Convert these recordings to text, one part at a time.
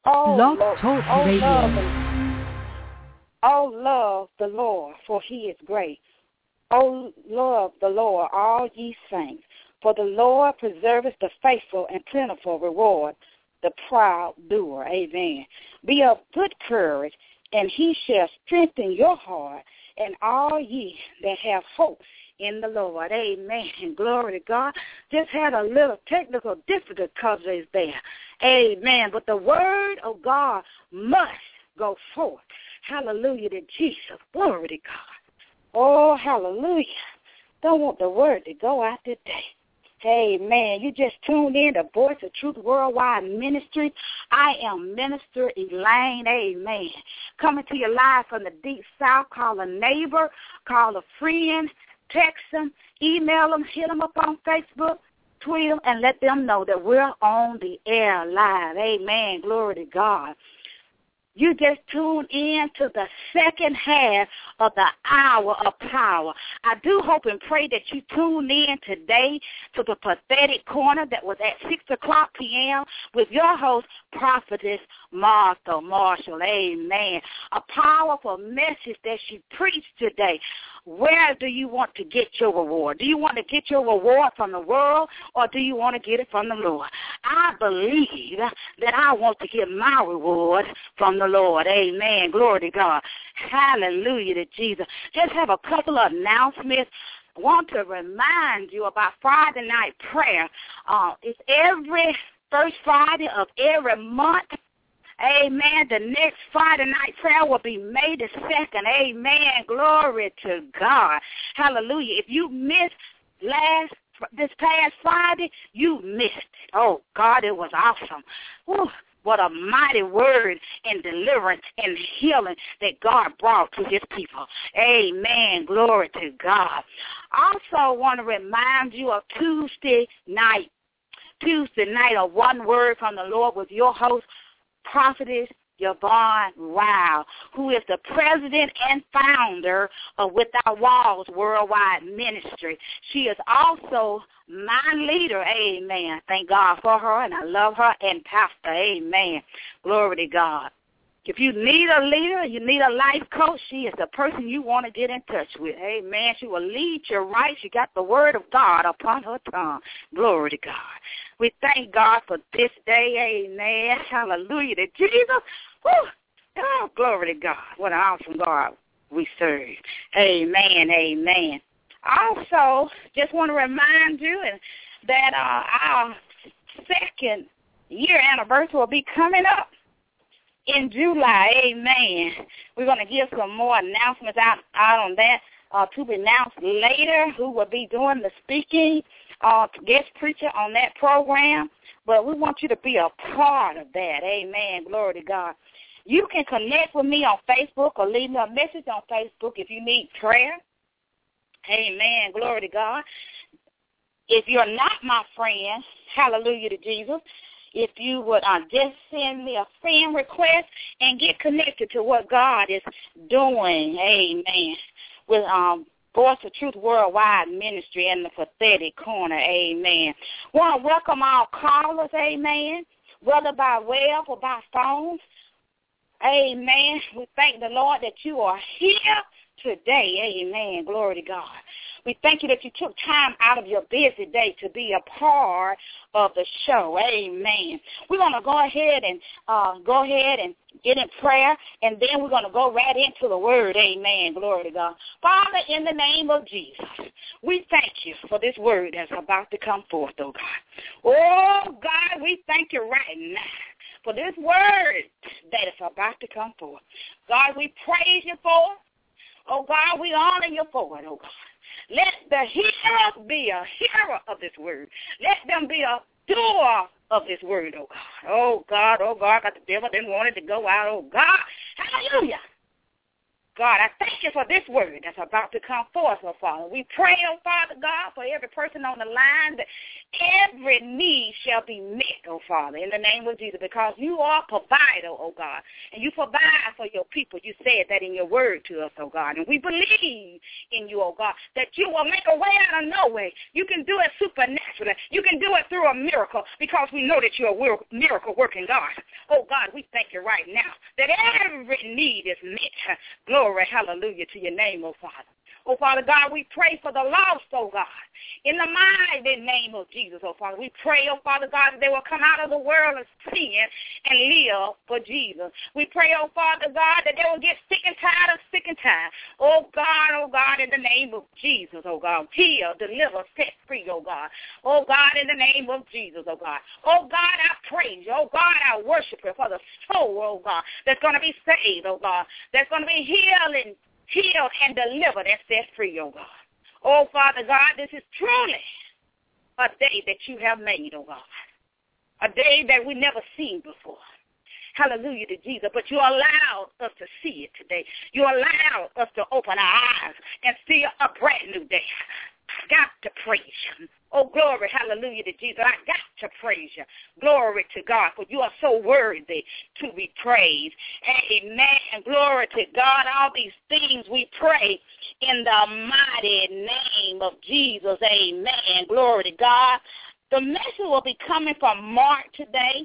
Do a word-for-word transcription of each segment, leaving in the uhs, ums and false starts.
Oh, Blog Lord, Talk oh, Radio. love, the- oh, love the Lord, for he is great. Oh, love the Lord, all ye saints, for the Lord preserveth the faithful and plentiful reward, the proud doer. Amen. Be of good courage, and he shall strengthen your heart, and all ye that have hope in the Lord. Amen. Glory to God. Just had a little technical difficulties there. Amen. But the word of God must go forth. Hallelujah to Jesus. Glory to God. Oh, hallelujah. Don't want the word to go out today. Amen. You just tuned in to Voice of Truth Worldwide Ministry. I am Minister Elaine. Amen. Coming to you live from the deep south. Call a neighbor, call a friend, text them, email them, hit them up on Facebook, tweet them, and let them know that we're on the air live. Amen. Glory to God. You just tuned in to the second half of the hour of power. I do hope and pray that you tuned in today to the Prophetic Corner that was at six o'clock p.m. with your host, Prophetess Martha Marshall. Amen. A powerful message that she preached today. Where do you want to get your reward? Do you want to get your reward from the world, or do you want to get it from the Lord? I believe that I want to get my reward from the Lord. Amen. Glory to God. Hallelujah to Jesus. Just have a couple of announcements. I want to remind you about Friday night prayer. Uh, it's every first Friday of every month. Amen. The next Friday night prayer will be May the second. Amen. Glory to God. Hallelujah. If you missed last this past Friday, you missed it. Oh, God, it was awesome. Whew. What a mighty word and deliverance and healing that God brought to his people. Amen. Glory to God. I also want to remind you of Tuesday night. Tuesday night, a one word from the Lord with your host, Prophetess Yvonne Ryle, who is the president and founder of Without Walls Worldwide Ministry. She is also my leader, amen. Thank God for her, and I love her, and pastor, amen. Glory to God. If you need a leader, you need a life coach, she is the person you want to get in touch with, amen. She will lead you right. She got the word of God upon her tongue. Glory to God. We thank God for this day, amen. Hallelujah to Jesus. Woo. Oh, glory to God. What an awesome God we serve. Amen, amen. Also, just want to remind you that uh, our second year anniversary will be coming up in July. Amen. We're going to give some more announcements out, out on that uh, to be announced later, who will be doing the speaking, uh, guest preacher on that program. But we want you to be a part of that. Amen. Glory to God. You can connect with me on Facebook or leave me a message on Facebook if you need prayer. Amen. Glory to God. If you're not my friend, hallelujah to Jesus, if you would uh, just send me a friend request and get connected to what God is doing, amen, with um, Voice of Truth Worldwide Ministry and the Prophetic Corner, amen. Want to welcome all callers, amen, whether by web or by phone, amen. We thank the Lord that you are here today, amen. Glory to God. We thank you that you took time out of your busy day to be a part of the show. Amen. We're going to go ahead and uh, go ahead and get in prayer, and then we're going to go right into the word. Amen. Glory to God. Father, in the name of Jesus, we thank you for this word that's about to come forth, oh God. Oh, God, we thank you right now for this word that is about to come forth. God, we praise you for it. Oh, God, we honor you for it, oh God. Let the hearer be a hearer of this word. Let them be a doer of this word, oh God. Oh, God, oh, God, got the devil didn't want it to go out, oh, God. Hallelujah. God, I thank you for this word that's about to come forth, oh Father. We pray, oh Father God, for every person on the line that every need shall be met, oh Father, in the name of Jesus, because you are a provider, oh God, and you provide for your people. You said that in your word to us, oh God, and we believe in you, oh God, that you will make a way out of no way. You can do it supernaturally. You can do it through a miracle because we know that you're a miracle-working God. Oh God, we thank you right now that every need is met. Glory, hallelujah to your name, oh Father. Oh, Father God, we pray for the lost, oh God, in the mighty name of Jesus, oh Father. We pray, oh Father God, that they will come out of the world of sin and live for Jesus. We pray, oh Father God, that they will get sick and tired of sick and tired. Oh God, oh God, in the name of Jesus, oh God. Heal, deliver, set free, oh God. Oh God, in the name of Jesus, oh God. Oh God, I praise you. Oh God, I worship you for the soul, oh God, that's going to be saved, oh God, that's going to be healing. Healed and delivered and set free, oh God. Oh, Father God, this is truly a day that you have made, oh God. A day that we never seen before. Hallelujah to Jesus. But you allowed us to see it today. You allowed us to open our eyes and see a brand new day. I got to praise you. Oh, glory, hallelujah to Jesus. I got to praise you. Glory to God, for you are so worthy to be praised. Amen. Glory to God. All these things we pray in the mighty name of Jesus. Amen. Glory to God. The message will be coming from Mark today.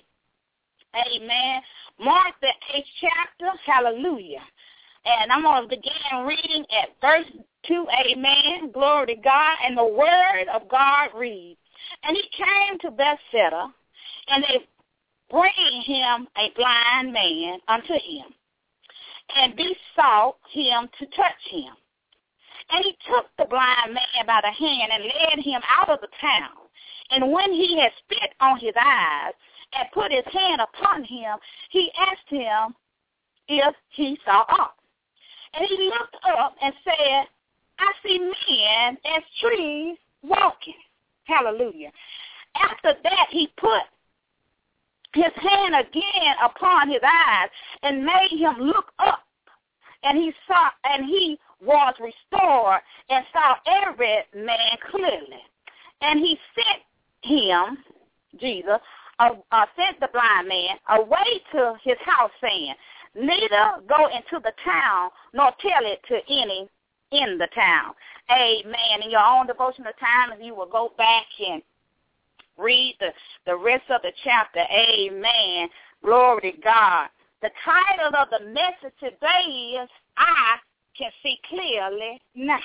Amen. Mark the eighth chapter. Hallelujah. And I'm going to begin reading at verse two, amen, glory to God, and the word of God reads, and he came to Bethsaida, and they bring him a blind man unto him, and besought him to touch him. And he took the blind man by the hand and led him out of the town. And when he had spit on his eyes and put his hand upon him, he asked him if he saw aught. And he looked up and said, I see men as trees walking. Hallelujah. After that, he put his hand again upon his eyes and made him look up. And he saw, and he was restored and saw every man clearly. And he sent him, Jesus, uh, uh, sent the blind man away to his house, saying, neither go into the town nor tell it to any in the town. Amen. In your own devotional time, if you will go back and read the, the rest of the chapter. Amen. Glory to God. The title of the message today is, I Can See Clearly Now.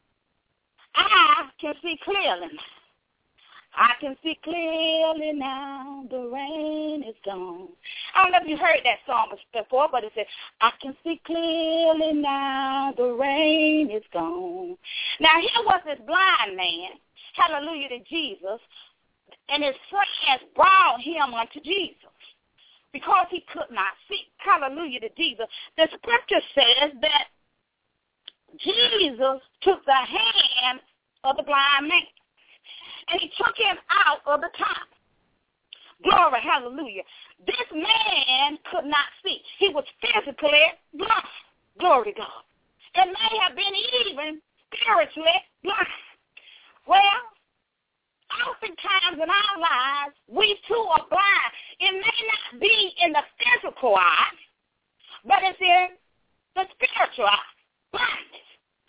I can see clearly now. I can see clearly now, the rain is gone. I don't know if you heard that song before, but it says, I can see clearly now, the rain is gone. Now, here was this blind man, hallelujah to Jesus, and his friends brought him unto Jesus because he could not see, hallelujah to Jesus. The scripture says that Jesus took the hand of the blind man, and he took him out of the town. Glory, hallelujah. This man could not see. He was physically blind. Glory to God. It may have been even spiritually blind. Well, oftentimes in our lives, we too are blind. It may not be in the physical eye, but it's in the spiritual eye, blindness.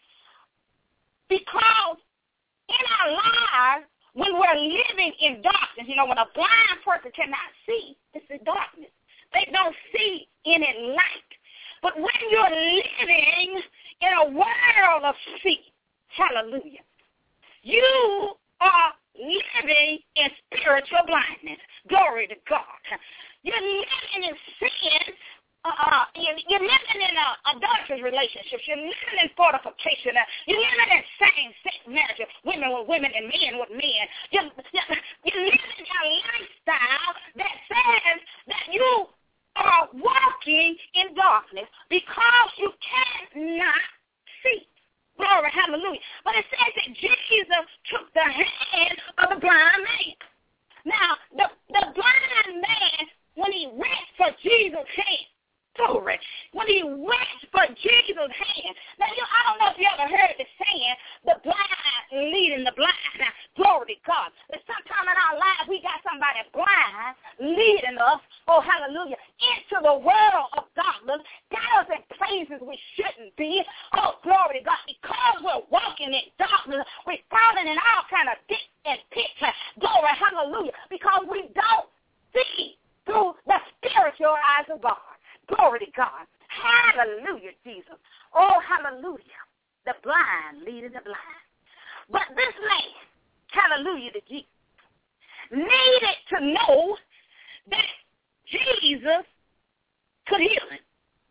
Because in our lives, when we're living in darkness, you know, when a blind person cannot see, it's in darkness. They don't see any light. But when you're living in a world of sin, hallelujah, you are living in spiritual blindness. Glory to God. You're living in sin. Uh, you're, you're living in uh, adulterous relationships. You're living in fortification. Uh, you're living in same-sex marriage, women with women and men with men. You're, you're, you're living a lifestyle that says that you are walking in darkness because you cannot see. Glory, hallelujah. But it says that Jesus took the hand of the blind man. Now, the, the blind man, when he reached for Jesus' hand, glory. When he reached for Jesus' Jesus' hand. Now, you, I don't know if you ever heard the saying, the blind leading the blind. Now, glory to God. But sometime in our lives, we got somebody blind leading us, oh, hallelujah, into the world of darkness, got us in places we shouldn't be. Oh, glory to God. Because we're walking in darkness, we're falling in all kind of ditch and pits. Glory, hallelujah. Because we don't see through the spiritual eyes of God. Glory to God. Hallelujah, Jesus. Oh, hallelujah. The blind leading the blind. But this man, hallelujah to Jesus, needed to know that Jesus could heal him.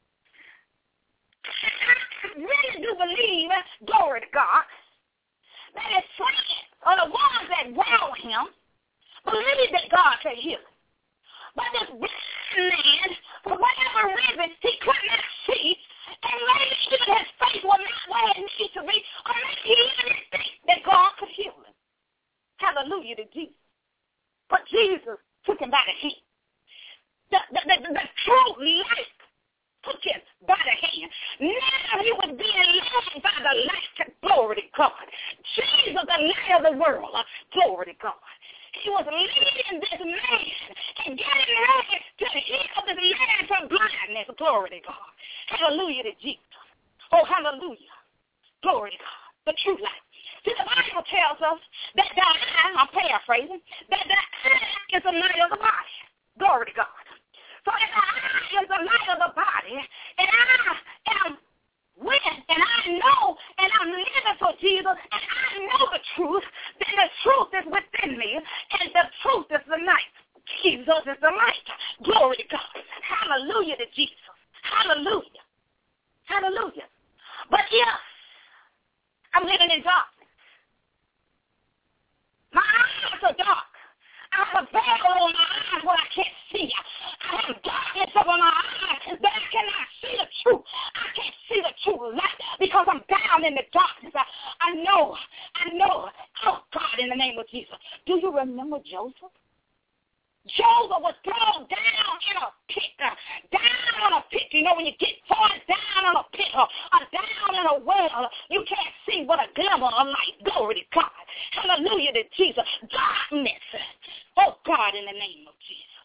I really do believe, glory to God, that his friends or the ones that around him believed that God could heal him. But this man, for whatever reason, he could not see, and maybe even his faith was not where it needed to be, or maybe he didn't think that God could heal him. Hallelujah to Jesus. But Jesus took him by the hand. The, the, the, the true light took him by the hand. Now he was being led by the light to glory to God. Jesus, the light of the world, glory to God. He was leading this man and getting ready to heal this man from blindness. Glory to God. Hallelujah to Jesus. Oh, hallelujah. Glory to God. The true light. See, the Bible tells us that the eye, I'm paraphrasing, that the eye is the light of the body. Glory to God. So if the eye is the light of the body, and I am with, and I know, and I'm living for Jesus, and I know the truth, then the truth is within me, and the truth is the light. Jesus is the light. Glory to God. Hallelujah to Jesus. Hallelujah. Hallelujah. But yes, I'm living in darkness. My eyes are dark. I have a veil over my eyes where I can't see. I have darkness over my eyes that I cannot see the truth. I can't see the true light because I'm down in the darkness. I, I know, I know. Oh, God, in the name of Jesus. Do you remember Joseph? Joseph was thrown down in a pit, uh, down in a pit. You know, when you get thrown down in a pit or, or down in a well, you can't see but a glimmer of light. Glory to God. Hallelujah to Jesus. Darkness. Oh, God, in the name of Jesus.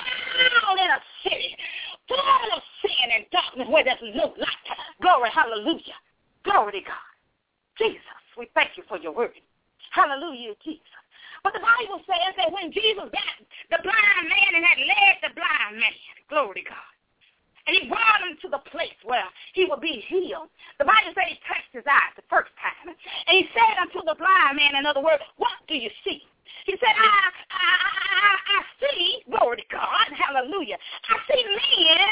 Down in a city, full of sin and darkness where there's no light. Glory, hallelujah. Glory to God. Jesus, we thank you for your word. Hallelujah, Jesus. But the Bible says that when Jesus got the blind man and had led the blind man, glory to God, and he brought him to the place where he would be healed, the Bible says he touched his eyes the first time, and he said unto the blind man, in other words, what do you see? He said, I, I, I, I see, glory to God, hallelujah, I see men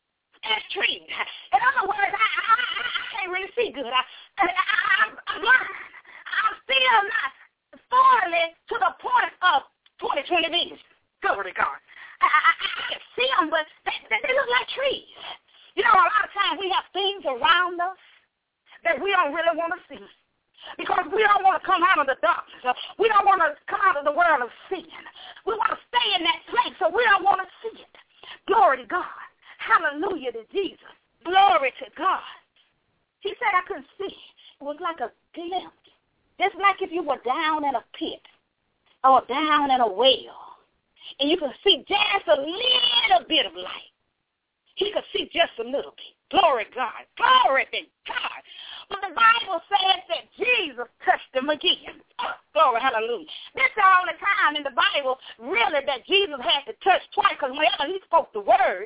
as trees. In other words, I, I, I can't really see good. I, I, I, I'm, I'm blind. I'm still not fully to the point of twenty twenty vision. Glory to God. I, I, I can see them, but they, they look like trees. You know, a lot of times we have things around us that we don't really want to see because we don't want to come out of the darkness. We don't want to come out of the world of sin. We want to stay in that place, so we don't want to see it. Glory to God. Hallelujah to Jesus. Glory to God. He said I couldn't see. It was like a glimpse. Just like if you were down in a pit or down in a well, and you could see just a little bit of light. He could see just a little bit. Glory to God. Glory to God. But the Bible says that Jesus touched him again. Oh, glory, hallelujah. This is the only time in the Bible, really, that Jesus had to touch twice, because whenever he spoke the word,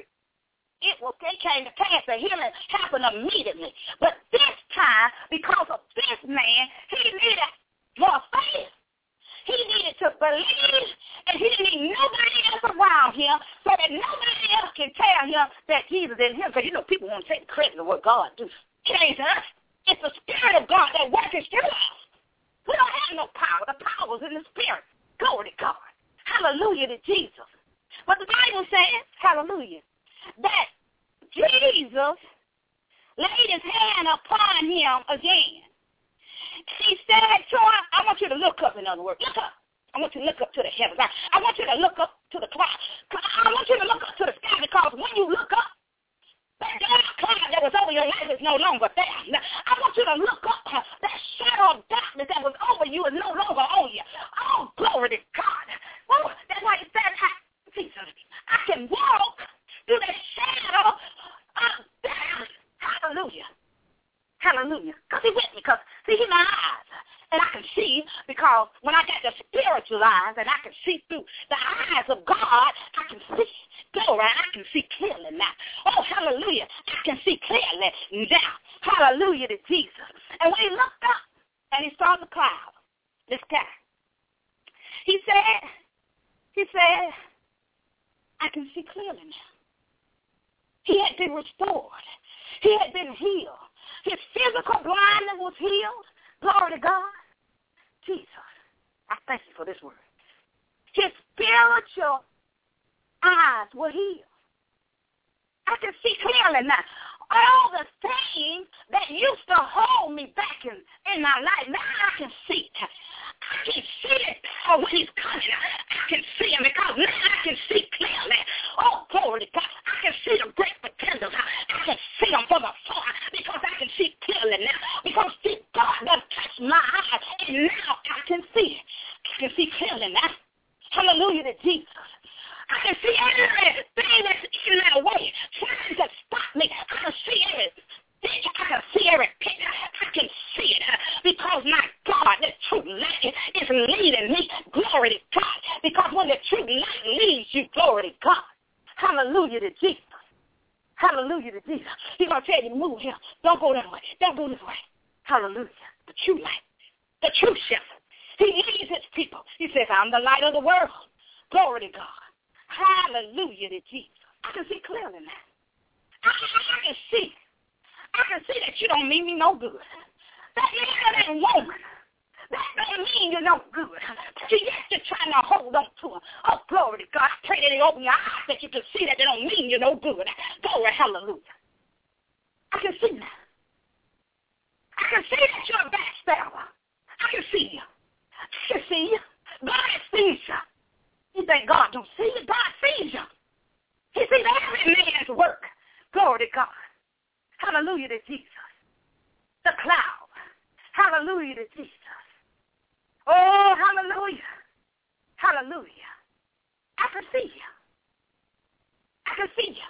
It was it came to pass. The healing happened immediately. But this time, because of this man, he needed more faith. He needed to believe, and he didn't need nobody else around him so that nobody else can tell him that Jesus is him. Because, you know, people want to take credit of what God does. It ain't us. It's the Spirit of God that works through us. We don't have no power. The power is in the Spirit. Glory to God. Hallelujah to Jesus. But the Bible says, hallelujah, that Jesus laid his hand upon him again. He said to him, I want you to look up, in other words. Look up. I want you to look up to the heavens. I, I want you to look up to the clouds. I want you to look up to the sky, because when you look up, that dark cloud God that was over your life is no longer there. Now, I want you to look up. Uh, that shadow of darkness that was over you is no longer on you. Oh, glory to God. Oh, that's why he said, Jesus, I can walk through that shadow of death. Hallelujah. Hallelujah. Because he with me. Because, see, he's my eyes. And I can see because when I got the spiritual eyes and I can see through the eyes of God, I can see. Glory, I can see clearly now. Oh, hallelujah. I can see clearly now. Hallelujah to Jesus. And when he looked up and he saw the cloud, the sky, he said, he said, I can see clearly now. He had been restored. He had been healed. His physical blindness was healed. Glory to God. Jesus, I thank you for this word. His spiritual eyes were healed. I can see clearly now. All the things that used to hold me back in, in my life, now I can see it. I can see it oh, when he's coming. I can see him because now I can see clearly. Oh, glory to God. I can see the great pretenders. I, I can see them from afar because I can see clearly now. Because see, God has touched my eyes and now I can see it. I can see clearly now. Hallelujah to Jesus. I can see everything that's in my way trying to stop me. I can see everything. I can see every picture. I can see it because my God, the true light is leading me. Glory to God. Because when the true light leads you, glory to God. Hallelujah to Jesus. Hallelujah to Jesus. He's going to tell you to move here. Don't go that way. Don't go this way. Hallelujah. The true light. The true shepherd. He leads his people. He says, I'm the light of the world. Glory to God. Hallelujah to Jesus. I can see clearly now. I, I, I can see. I can see that you don't mean me no good. That man and woman, that don't mean you no good. But you yet to trying to hold on to him. Oh, glory to God. I pray that they open your eyes that you can see that they don't mean you no good. Glory, hallelujah. I can see now. I can see that you're a backstabber. I can see you. I can see you. God sees you. You think God don't see you? God sees you. He sees every man's work. Glory to God. Hallelujah to Jesus. The cloud. Hallelujah to Jesus. Oh, hallelujah. Hallelujah. I can see you. I can see you.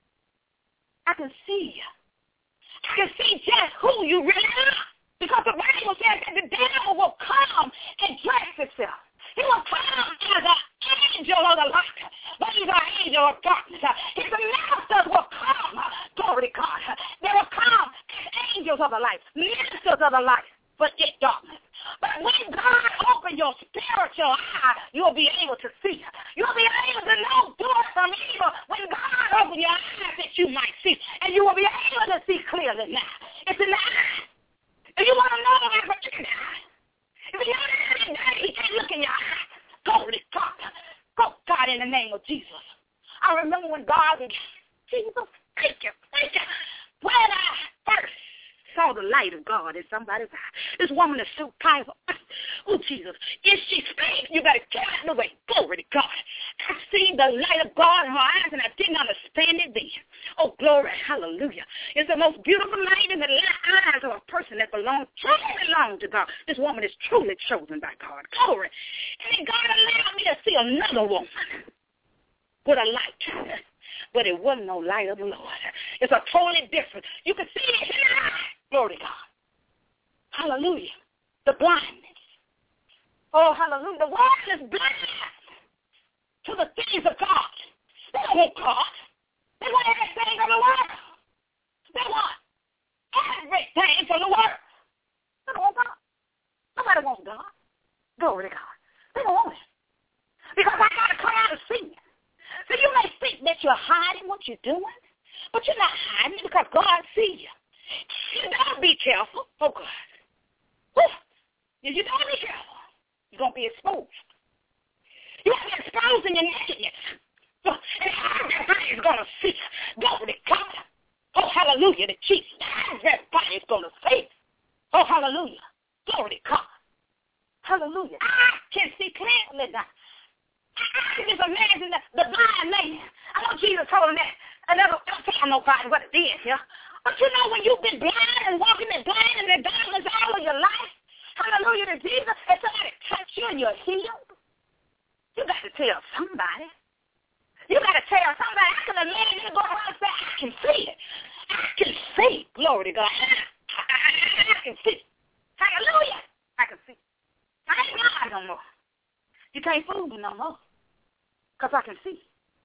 I can see you. I can see just who you really are. Because the Bible says that the devil will come and dress himself. He will come as an angel of the light, but he's an angel of darkness. His ministers will come, glory to God. They will come as angels of the light, ministers of the light, but in darkness. But when God opens your spiritual eye, you'll be able to see. You'll be able to know good from evil when God opens your eyes that you might see. And you will be able to see clearly now. It's in the eye. If you want to know what's in the eye, if you know that he can't look in your eyes, glory to God. Go, God, in the name of Jesus. I remember when God was, Jesus, thank you, thank you. When I first saw the light of God in somebody's eye, this woman is so powerful. Oh, Jesus. If she speaks, you better get out of the way. Glory to God. I see the light of God in her eyes, and I didn't understand it then. Oh, glory, hallelujah. It's the most beautiful light in the eyes of a person that belongs, truly belongs to God. This woman is truly chosen by God. Glory. And then God allowed me to see another woman with a light. But it wasn't no light of the Lord. It's a totally different. You can see it in the eye. Glory to God. Hallelujah. The blindness. Oh, hallelujah. The world is blind to the things of God. They don't want God. They want everything from the world. They want everything from the world. They don't want God. Nobody wants God. Glory to God. They don't want it. Because I got to come out and see it. So you may think that you're hiding what you're doing, but you're not hiding because God sees you. You gotta be careful. Oh, God. Whew. If you don't be careful, you're going to be exposed. You're going to be exposed in your nakedness. And everybody's going to see. Glory to God. Oh, hallelujah to Jesus. Everybody's going to see. Oh, hallelujah. Glory to God. Hallelujah. I can see clearly now. I can just imagine the, the blind man. I know Jesus told him that. I never don't tell nobody what it is here. But you know when you've been blind and walking in blind and in darkness all of your life, hallelujah to Jesus, and somebody touch you and you're healed, you got to tell somebody. You got to tell somebody. I can imagine you go around and say, I can see it. I can see. Glory to God. I, I, I can see. Hallelujah. I can see. I ain't lying no more. You can't fool me no more because I can see.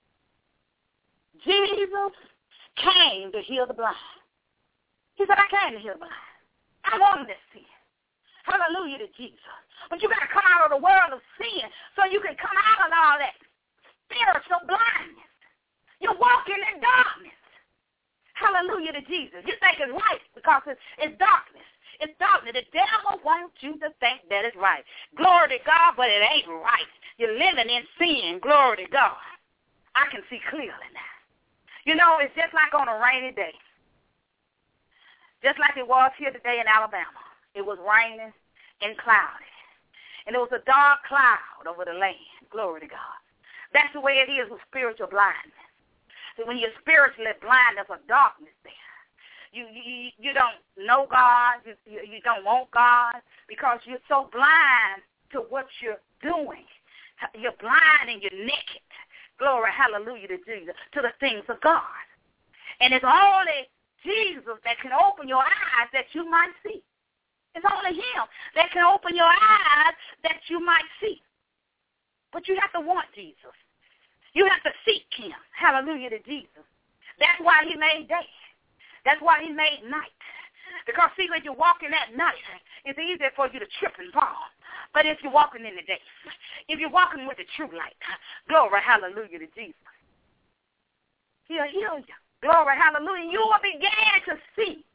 Jesus came to heal the blind. He said, I came to heal the blind. I want to see. Hallelujah to Jesus. But you got to come out of the world of sin so you can come out of all that spiritual blindness. You're walking in darkness. Hallelujah to Jesus. You think it's right because it's, it's darkness. It's darkness. The devil wants you to think that it's right. Glory to God, but it ain't right. You're living in sin. Glory to God. I can see clearly now. You know, it's just like on a rainy day. Just like it was here today in Alabama. It was raining and cloudy. And it was a dark cloud over the land. Glory to God. That's the way it is with spiritual blindness. So when you're spiritually blind, there's a darkness there. You you, you don't know God. You, you, you don't want God because you're so blind to what you're doing. You're blind and you're naked. Glory, hallelujah to Jesus, to the things of God. And it's only Jesus that can open your eyes that you might see. It's only him that can open your eyes that you might see. But you have to want Jesus. You have to seek him. Hallelujah to Jesus. That's why he made day. That's why he made night. Because, see, when you're walking at night, it's easier for you to trip and fall. But if you're walking in the day, if you're walking with the true light, glory, hallelujah to Jesus, he'll heal you. Glory, hallelujah. You will begin to see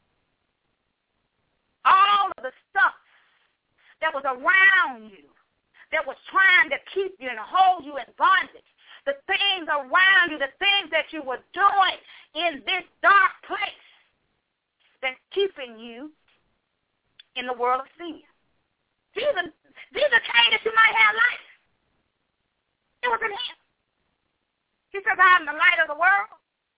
all of the stuff that was around you, that was trying to keep you and hold you in bondage. The things around you, the things that you were doing in this dark place that's keeping you in the world of sin. Jesus, Jesus came that you might have life. It was in him. He said, I am the light of the world.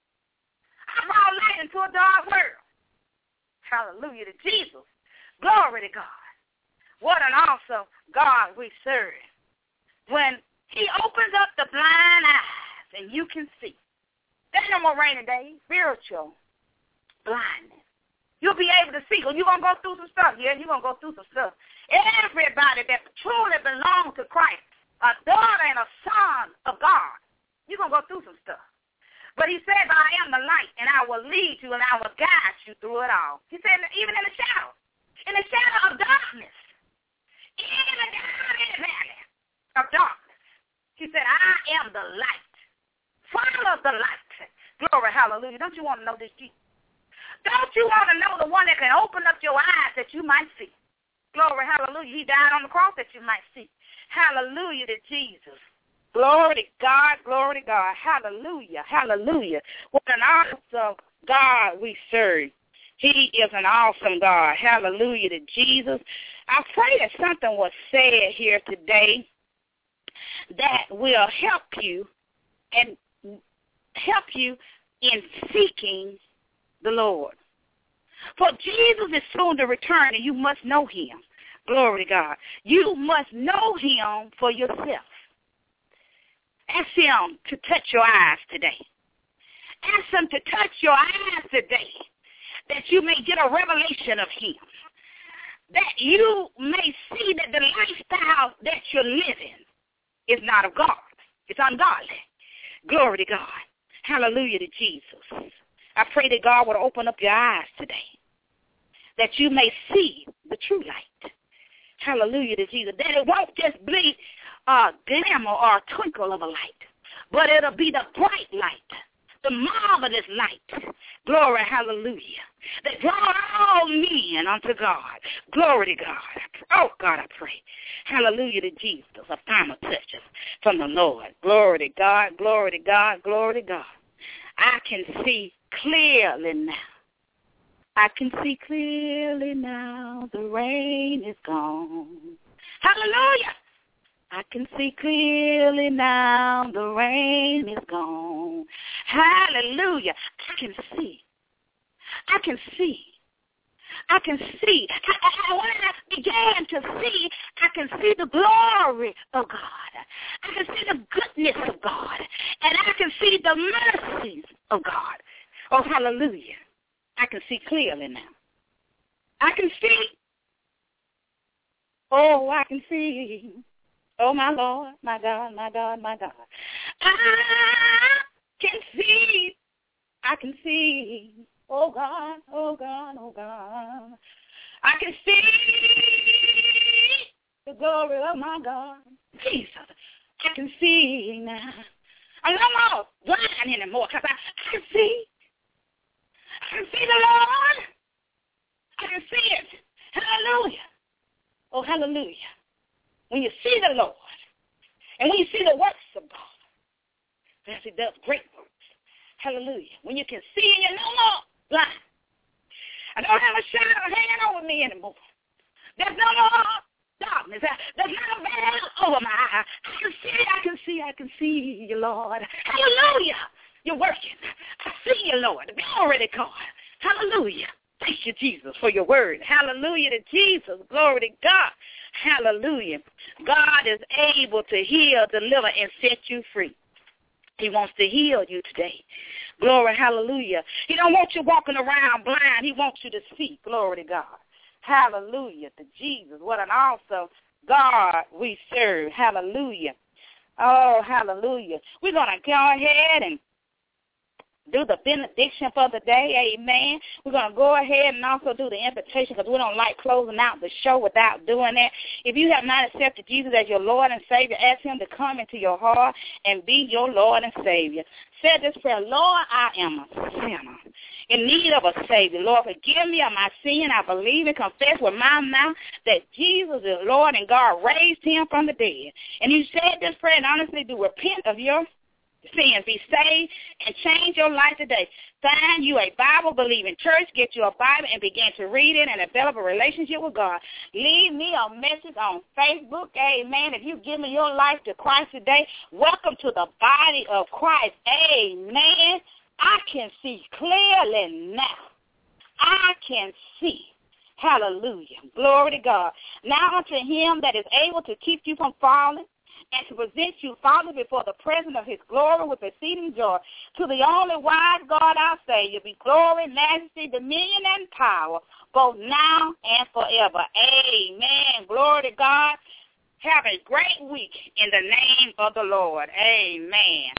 I brought light into a dark world. Hallelujah to Jesus. Glory to God. What an awesome God we serve. When he opens up the blind eyes and you can see. There's no more rainy days. Spiritual blindness. You'll be able to see. Well, you're going to go through some stuff. Yeah, you're going to go through some stuff. Everybody that truly belongs to Christ, a daughter and a son of God, you're going to go through some stuff. But he said, I am the light, and I will lead you, and I will guide you through it all. He said, even in the shadow, in the shadow of darkness, even down in the valley of darkness, he said, I am the light. Follow the light. Glory, hallelujah. Don't you want to know this, Jesus? Don't you want to know the one that can open up your eyes that you might see? Glory, hallelujah. He died on the cross that you might see. Hallelujah to Jesus. Glory to God, glory to God. Hallelujah, hallelujah. What an awesome God we serve. He is an awesome God. Hallelujah to Jesus. I pray that something was said here today that will help you and help you in seeking the Lord. For Jesus is soon to return, and you must know him. Glory to God. You must know him for yourself. Ask him to touch your eyes today. Ask him to touch your eyes today, that you may get a revelation of him, that you may see that the lifestyle that you're living is not of God. It's ungodly. Glory to God. Hallelujah to Jesus. I pray that God would open up your eyes today, that you may see the true light. Hallelujah to Jesus. That it won't just be a glimmer or a twinkle of a light, but it'll be the bright light, the marvelous light. Glory, hallelujah. That draw all men unto God. Glory to God. Oh, God, I pray. Hallelujah to Jesus. A final touch from the Lord. Glory to God, glory to God, glory to God. I can see clearly now. I can see clearly now. The rain is gone. Hallelujah. I can see clearly now. The rain is gone. Hallelujah. I can see. I can see. I can see. I, I, when I began to see, I can see the glory of God. I can see the goodness of God. And I can see the mercies of God. Oh, hallelujah. I can see clearly now. I can see. Oh, I can see. Oh, my Lord, my God, my God, my God. I can see. I can see. Oh, God, oh, God, oh, God. I can see the glory of my God. Jesus, I can see now. I'm not blind anymore because I, I can see. I can see the Lord. I can see it. Hallelujah. Oh, hallelujah. When you see the Lord, and when you see the works of God, as he does great works, hallelujah. When you can see and you're no more blind. I don't have a shadow hanging over me anymore. There's no more darkness. There's not a veil over my eye. I can see, I can see, I can see you, Lord. Hallelujah. You're working. I see you, Lord. Glory to God. Hallelujah. Thank you, Jesus, for your word. Hallelujah to Jesus. Glory to God. Hallelujah. God is able to heal, deliver, and set you free. He wants to heal you today. Glory, hallelujah. He don't want you walking around blind. He wants you to see. Glory to God. Hallelujah to Jesus. What an awesome God we serve. Hallelujah. Oh, hallelujah. We're going to go ahead and do the benediction for the day. Amen. We're going to go ahead and also do the invitation because we don't like closing out the show without doing that. If you have not accepted Jesus as your Lord and Savior, ask him to come into your heart and be your Lord and Savior. Say this prayer, Lord, I am a sinner in need of a Savior. Lord, forgive me of my sin. I believe and confess with my mouth that Jesus is Lord and God raised him from the dead. And you said this prayer and honestly do repent of your sins, be saved, and change your life today. Find you a Bible-believing church, get you a Bible, and begin to read it and develop a relationship with God. Leave me a message on Facebook. Amen. If you give me your life to Christ today, welcome to the body of Christ. Amen. I can see clearly now. I can see. Hallelujah. Glory to God. Now unto him that is able to keep you from falling, and to present you, Father, before the presence of his glory with exceeding joy. To the only wise God, our Savior, be glory, majesty, dominion, and power, both now and forever. Amen. Glory to God. Have a great week in the name of the Lord. Amen.